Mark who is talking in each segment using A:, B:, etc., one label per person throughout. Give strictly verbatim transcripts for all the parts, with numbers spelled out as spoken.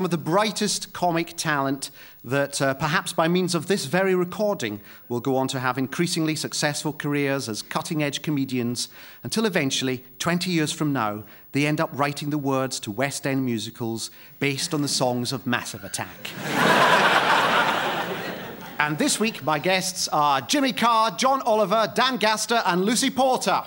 A: Some of the brightest comic talent that uh, perhaps by means of this very recording will go on to have increasingly successful careers as cutting-edge comedians until eventually, twenty years from now, they end up writing the words to West End musicals based on the songs of Massive Attack. And this week, my guests are Jimmy Carr, John Oliver, Dan Gaster and Lucy Porter.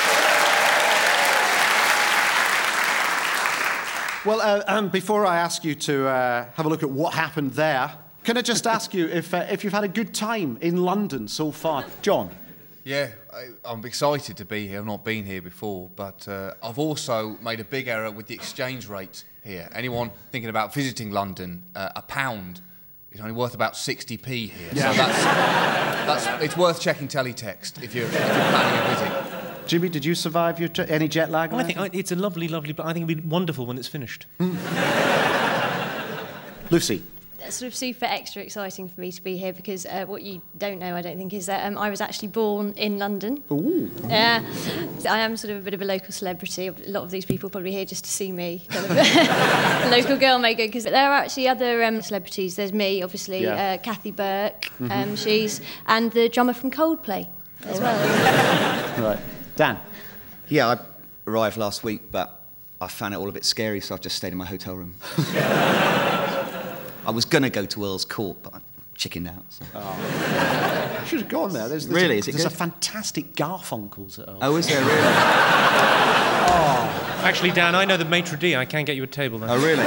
A: Well, uh, um, before I ask you to uh, have a look at what happened there, can I just ask you if, uh, if you've had a good time in London so far? John?
B: Yeah, I, I'm excited to be here. I've not been here before, but uh, I've also made a big error with the exchange rate here. Anyone thinking about visiting London, uh, a pound is only worth about sixty p here. Yeah. So that's, that's, it's worth checking teletext if you're, if you're planning a visit.
A: Jimmy, did you survive your any jet lag?
C: Well, I think I, it's a lovely, lovely... I think it'll be wonderful when it's finished.
A: Lucy?
D: That's sort of super extra exciting for me to be here because uh, what you don't know, I don't think, is that um, I was actually born in London.
A: Ooh.
D: Uh, I am sort of a bit of a local celebrity. A lot of these people probably here just to see me. Kind of a local girl maker, because there are actually other um, celebrities. There's me, obviously, yeah. uh, Kathy Burke, mm-hmm. um, she's, and the drummer from Coldplay as well.
A: Right. Dan?
E: Yeah, I arrived last week, but I found it all a bit scary, so I've just stayed in my hotel room. I was going to go to Earl's Court, but I chickened out. So.
A: Oh. You should have gone there. There's, there's
E: really?
A: A,
E: is it
A: there's
E: good?
A: a fantastic Garfunkel's at Earl's.
E: Oh, is there really?
C: Oh. Actually, Dan, I know the maitre d'. I can get you a table there.
E: Oh, really?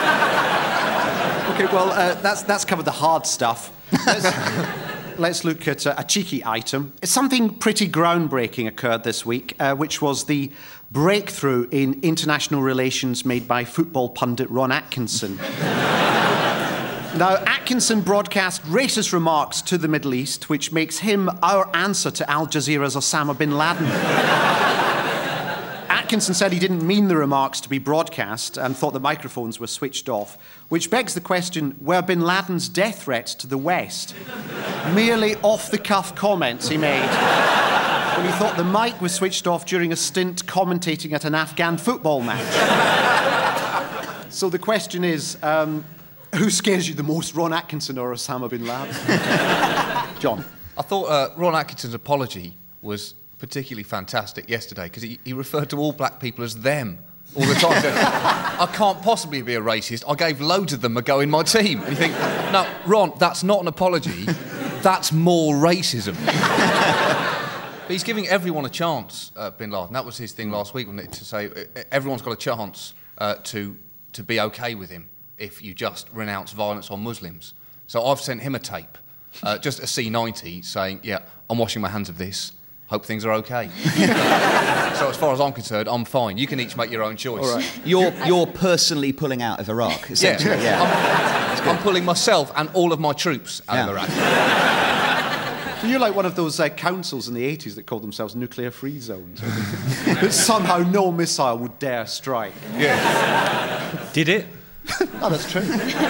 A: OK, well, uh, that's, that's covered the hard stuff. Let's, let's look at a, a cheeky item. Something pretty groundbreaking occurred this week, uh, which was the breakthrough in international relations made by football pundit Ron Atkinson. Now, Atkinson broadcast racist remarks to the Middle East, which makes him our answer to Al Jazeera's Osama bin Laden. Atkinson said he didn't mean the remarks to be broadcast and thought the microphones were switched off, which begs the question, were bin Laden's death threats to the West merely off-the-cuff comments he made when he thought the mic was switched off during a stint commentating at an Afghan football match? So the question is, um, who scares you the most, Ron Atkinson or Osama bin Laden? John?
B: I thought uh, Ron Atkinson's apology was particularly fantastic yesterday because he, he referred to all black people as them all the time. Said, I can't possibly be a racist. I gave loads of them a go in my team. And you think, no, Ron, that's not an apology. That's more racism. But he's giving everyone a chance, uh, bin Laden. That was his thing last week, wasn't it? To say uh, everyone's got a chance uh, to, to be OK with him if you just renounce violence on Muslims. So I've sent him a tape, uh, just a C ninety, saying, yeah, I'm washing my hands of this. Hope things are OK. So as far as I'm concerned, I'm fine. You can each make your own choice.
E: All right. You're, you're personally pulling out of Iraq, essentially.
B: Yeah. yeah. I'm, I'm pulling myself and all of my troops out
E: yeah.
B: of Iraq.
A: So you're like one of those uh, councils in the eighties that called themselves nuclear-free zones. That somehow no missile would dare strike.
B: Yeah.
C: Did it?
A: Oh, that's true.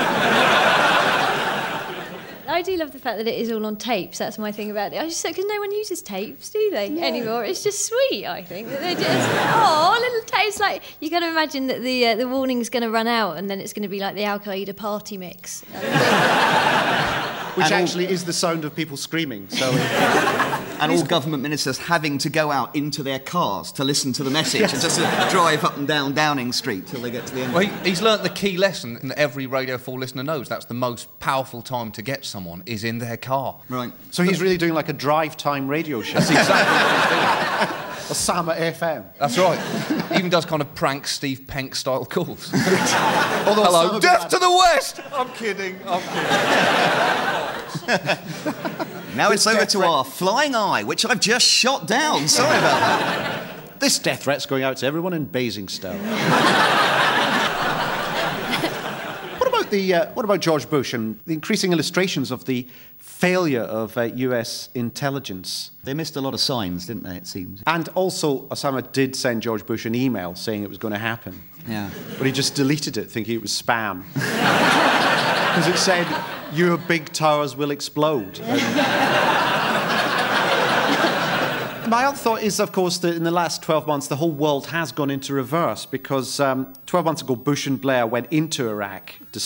D: I do love the fact that it is all on tapes. That's my thing about it. I just because no one uses tapes, do they, no. anymore? It's just sweet, I think. That they're just, oh, little tapes. Like, you can imagine that the uh, the warning's going to run out and then it's going to be like the Al Qaeda party mix.
A: Which
E: and
A: actually
E: all,
A: is the sound of people screaming. So,
E: and all government ministers having to go out into their cars to listen to the message yes. and just uh, drive up and down Downing Street till they get to the end.
B: Well, he, he's learnt the key lesson that every Radio four listener knows. That's the most powerful time to get someone is in their car.
E: Right.
A: So he's really doing like a drive-time radio show.
B: That's exactly what he's doing.
A: Osama F M.
B: That's right. He even does kind of prank Steve Penk-style calls.
A: Although
B: hello,
A: Osama
B: death to the West! I'm kidding, I'm kidding.
E: Now it's over to our flying eye, which I've just shot down. Sorry about that.
A: This death threat's going out to everyone in Basingstoke. What about the uh, what about George Bush and the increasing illustrations of the failure of uh, U S intelligence?
E: They missed a lot of signs, didn't they, it seems?
A: And also, Osama did send George Bush an email saying it was going to happen.
E: Yeah.
A: But he just deleted it, thinking it was spam. Because it said, your big towers will explode. My other thought is, of course, that in the last twelve months, the whole world has gone into reverse because um, twelve months ago, Bush and Blair went into Iraq